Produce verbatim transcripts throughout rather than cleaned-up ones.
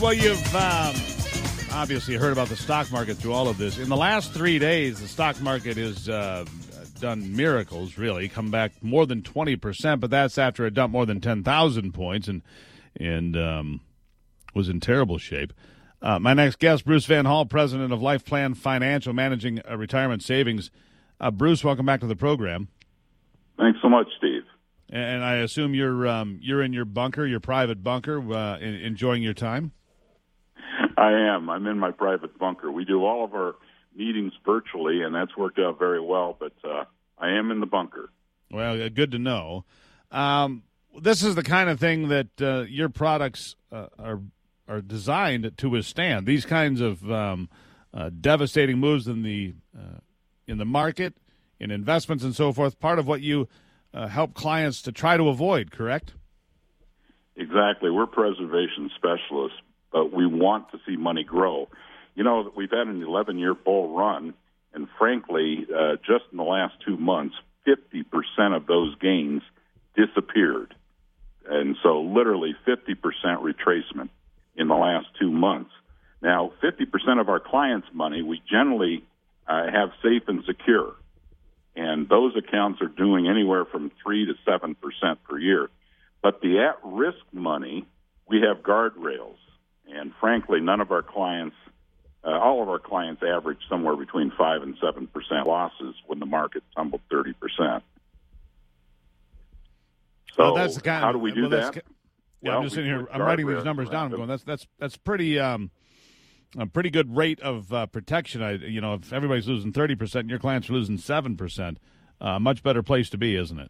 well, you've um, obviously heard about the stock market through all of this. In the last three days, the stock market has uh, done miracles, really, come back more than twenty percent, but that's after it dumped more than ten thousand points and, and um, was in terrible shape. Uh, my next guest, Bruce Van Hall, president of Life Plan Financial, managing uh, retirement savings. Uh, Bruce, welcome back to the program. Thanks so much, Steve. And I assume you're um, you're in your bunker, your private bunker, uh, enjoying your time? I am. I'm in my private bunker. We do all of our meetings virtually, and that's worked out very well, but uh, I am in the bunker. Well, good to know. Um, this is the kind of thing that uh, your products uh, are are designed to withstand. These kinds of um, uh, devastating moves in the uh, in the market, in investments and so forth, part of what you uh, help clients to try to avoid, correct? Exactly. We're preservation specialists, but we want to see money grow. You know, we've had an eleven-year bull run, and frankly, uh, just in the last two months, fifty percent of those gains disappeared. And so literally fifty percent retracement in the last two months. Now, fifty percent of our clients' money we generally uh, have safe and secure, and those accounts are doing anywhere from three to seven percent per year. But the at-risk money, we have guardrails, and frankly, none of our clients, uh, all of our clients average somewhere between five and seven percent losses when the market tumbled thirty percent. So well, that's the kind how of, do we do well, that? Yeah, well, I'm just sitting here. I'm writing these numbers down. I'm going, that's that's that's pretty um, a pretty good rate of uh, protection. I, you know, if everybody's losing thirty percent and your clients are losing seven percent, a uh, much better place to be, isn't it?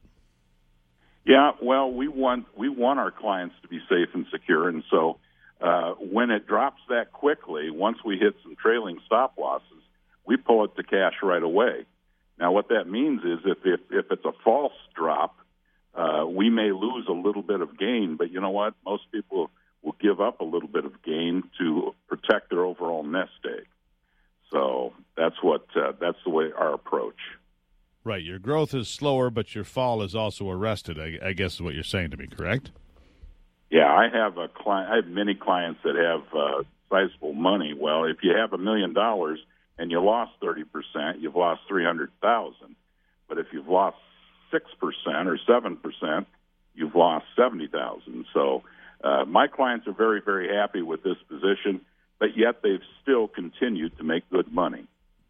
Yeah, well, we want we want our clients to be safe and secure, and so uh, when it drops that quickly, once we hit some trailing stop losses, we pull it to cash right away. Now, what that means is if if, if it's a false drop, uh, we may lose a little bit of gain, but you know what? Most people will give up a little bit of gain to protect their overall nest egg. So that's what uh, that's the way our approach. Right. Your growth is slower, but your fall is also arrested, I, I guess is what you're saying to me, correct? Yeah, I have a client. I have many clients that have uh, sizable money. Well, if you have a million dollars and you lost thirty percent, you've lost three hundred thousand dollars. But if you've lost six percent or seven percent, you've lost seventy thousand dollars. So uh, my clients are very, very happy with this position, but yet they've still continued to make good money.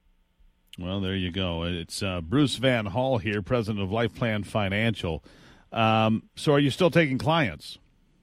Well, there you go. It's uh, Bruce Van Hall here, president of Life Plan Financial. Um, so are you still taking clients?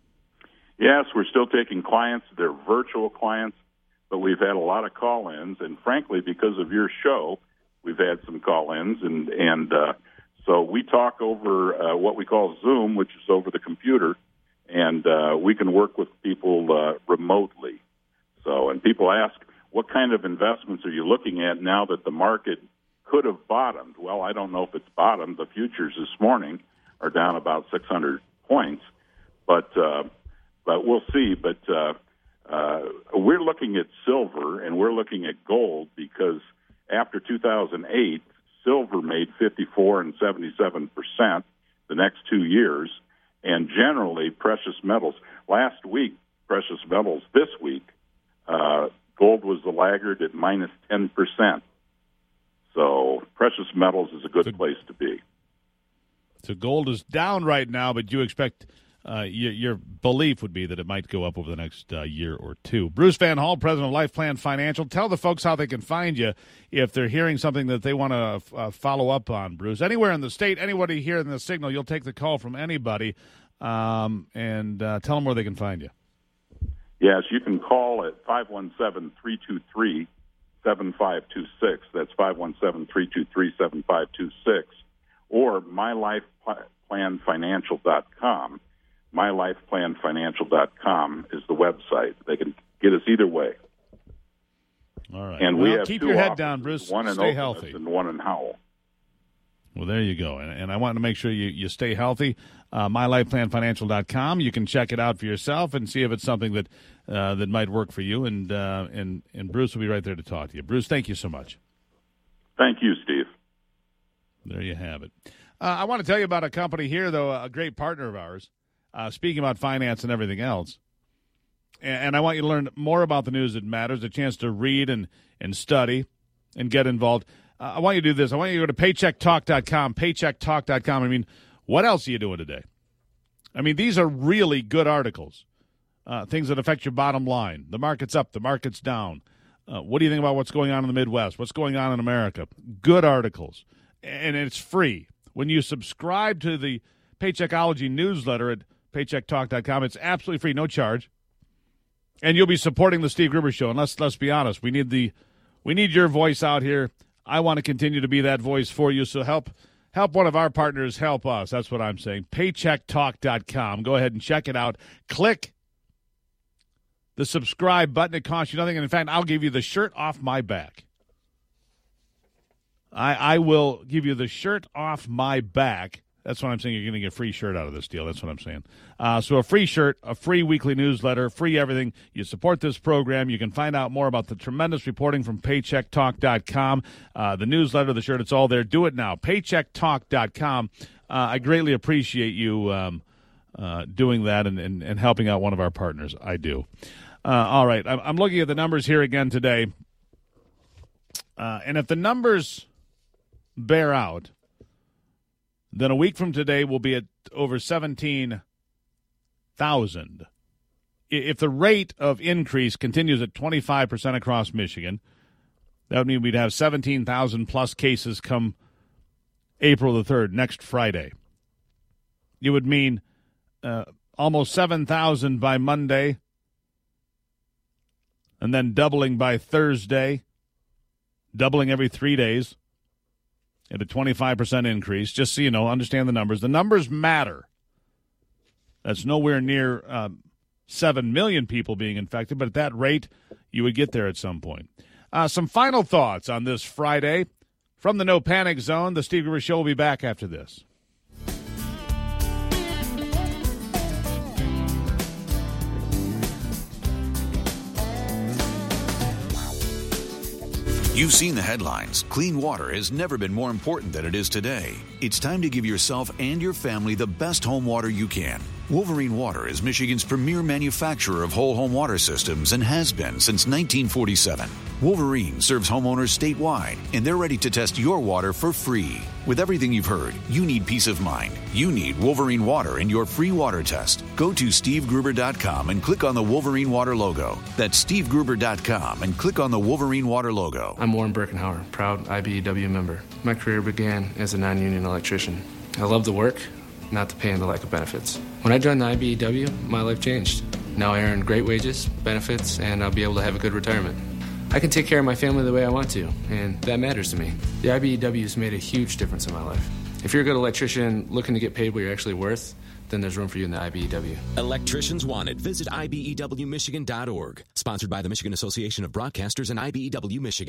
Yes, we're still taking clients. They're virtual clients, but we've had a lot of call-ins, and frankly, because of your show, we've had some call-ins, and, and uh, so we talk over uh, what we call Zoom, which is over the computer, and uh, we can work with people uh, remotely. So, and people ask, what kind of investments are you looking at now that the market could have bottomed? Well, I don't know if it's bottomed. The futures this morning are down about six hundred points, but uh, but we'll see. But uh, uh, we're looking at silver and we're looking at gold because after two thousand eight, silver made fifty-four and seventy-seven percent the next two years, and generally precious metals. Last week, precious metals. This week, uh, gold was the laggard at minus ten percent. So precious metals is a good so, place to be. So gold is down right now, but you expect uh, your, your belief would be that it might go up over the next uh, year or two. Bruce Van Hall, president of Life Plan Financial. Tell the folks how they can find you if they're hearing something that they want to uh, follow up on, Bruce. Anywhere in the state, anybody here in the signal, you'll take the call from anybody, um, and uh, tell them where they can find you. Yes, you can call at five one seven, three two three, seven five two six. That's five one seven, three two three, seven five two six. Or my life plan financial dot com. my life plan financial dot com is the website. They can get us either way. All right. And well, we have keep two your head offices, down, Bruce. one in Stay Okemos healthy. And one in Howell. Well, there you go. And, and I want to make sure you, you stay healthy. Uh, my life plan financial dot com. You can check it out for yourself and see if it's something that uh, that might work for you. And, uh, and, and Bruce will be right there to talk to you. Bruce, thank you so much. Thank you, Steve. There you have it. Uh, I want to tell you about a company here, though, a great partner of ours. Uh, speaking about finance and everything else, And I want you to learn more about the news that matters, a chance to read and, and study and get involved. Uh, I want you to do this. I want you to go to paycheck talk dot com, paycheck talk dot com. I mean, what else are you doing today? I mean, these are really good articles, uh, things that affect your bottom line. The market's up, the market's down. Uh, what do you think about what's going on in the Midwest? What's going on in America? Good articles. And it's free. When you subscribe to the Paycheckology newsletter at paycheck talk dot com, it's absolutely free, no charge. And you'll be supporting the Steve Gruber Show. And let's let's be honest, we need the we need your voice out here. I want to continue to be that voice for you. So help help one of our partners help us. That's what I'm saying. paycheck talk dot com. Go ahead and check it out. Click the subscribe button. It costs you nothing. And in fact, I'll give you the shirt off my back. I I will give you the shirt off my back. That's what I'm saying. You're going to get a free shirt out of this deal. That's what I'm saying. Uh, so a free shirt, a free weekly newsletter, free everything. You support this program. You can find out more about the tremendous reporting from paycheck talk dot com. Uh, the newsletter, the shirt, it's all there. Do it now. paycheck talk dot com. Uh, I greatly appreciate you um, uh, doing that and, and, and helping out one of our partners. I do. Uh, all right. I'm, I'm looking at the numbers here again today. Uh, and if the numbers bear out, then a week from today we'll be at over seventeen thousand. If the rate of increase continues at twenty-five percent across Michigan, that would mean we'd have seventeen thousand plus cases come April the third, next Friday. It would mean uh, almost seven thousand by Monday, and then doubling by Thursday, doubling every three days. At a twenty-five percent increase, just so you know, understand the numbers. The numbers matter. That's nowhere near uh, seven million people being infected, but at that rate, you would get there at some point. Uh, some final thoughts on this Friday. From the No Panic Zone, the Steve Gruber Show will be back after this. You've seen the headlines. Clean water has never been more important than it is today. It's time to give yourself and your family the best home water you can. Wolverine Water is Michigan's premier manufacturer of whole home water systems and has been since nineteen forty-seven. Wolverine serves homeowners statewide, and they're ready to test your water for free. With everything you've heard, you need peace of mind. You need Wolverine Water in your free water test. Go to steve gruber dot com and click on the Wolverine Water logo. That's steve gruber dot com and click on the Wolverine Water logo. I'm Warren Birkenhauer, proud I B E W member. My career began as a non-union electrician. I love the work, not the pay and the lack of benefits. When I joined the I B E W, my life changed. Now I earn great wages, benefits, and I'll be able to have a good retirement. I can take care of my family the way I want to, and that matters to me. The I B E W has made a huge difference in my life. If you're a good electrician looking to get paid what you're actually worth, then there's room for you in the I B E W. Electricians wanted. Visit I B E W Michigan dot org. Sponsored by the Michigan Association of Broadcasters and I B E W Michigan.